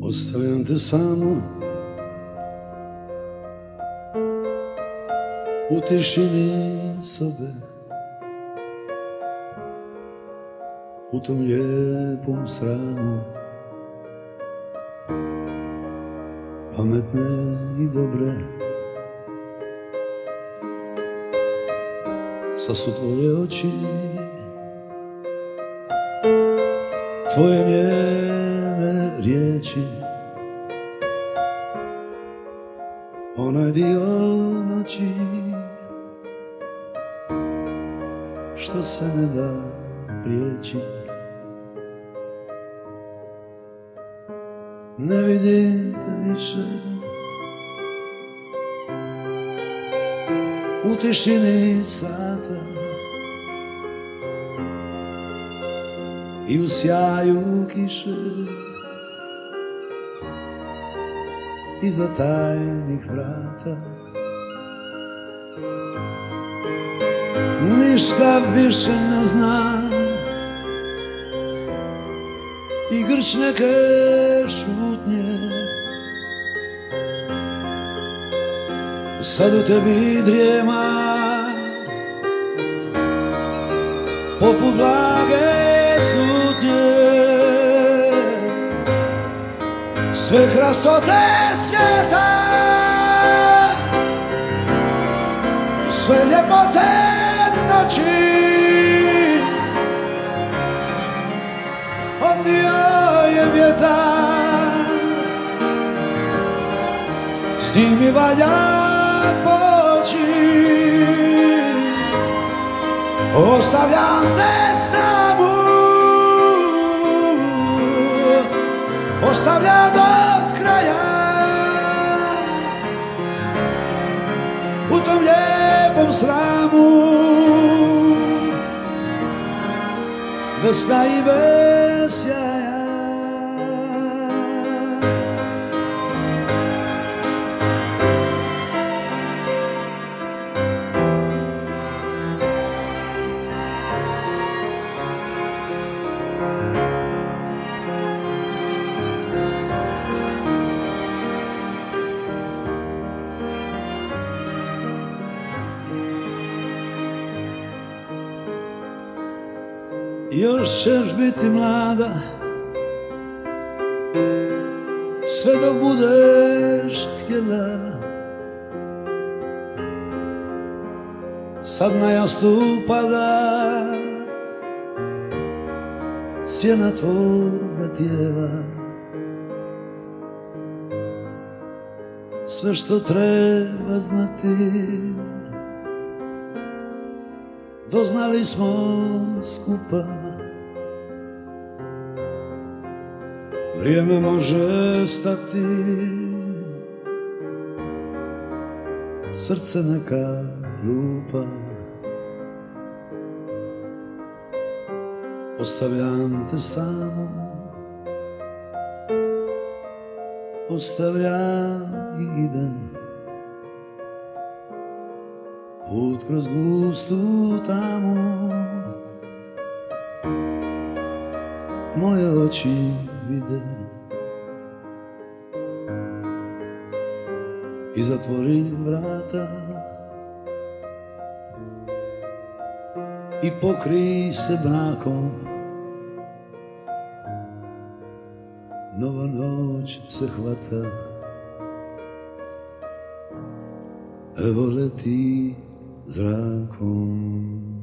Ostavljam te samu u tišini sobe, u tom lijepom sramu, pametne i dobre. Sad su tvoje oči, tvoje njeme riječi, onaj dio noći što se ne da prijeći. Ne vidim te više u tišini sata i u sjaju kiše iza tajnih vrata. Ništa više ne znam i grč neke šutnje sad u tebi drijema poput blage slutnje. Sve krasote svijeta, sve ljepote noći odnio je vjetar, s njim mi valja poći. Ostavljam te samu, ostavljam do kraja u tom lijepom sramu, bez sna i bez sjaja. Još ćeš biti mlada sve dok budeš htjela. Sad na jastuk pada sjena tvoga tijela. Sve što treba znati doznali smo skupa. Vrijeme može stati, srce neka lupa. Ostavljam te samu, ostavljam i idem put kroz gustu tamu. Moje oči vide i zatvori vrata i pokri se mrakom. Nova noć se hvata, evo leti zrakom.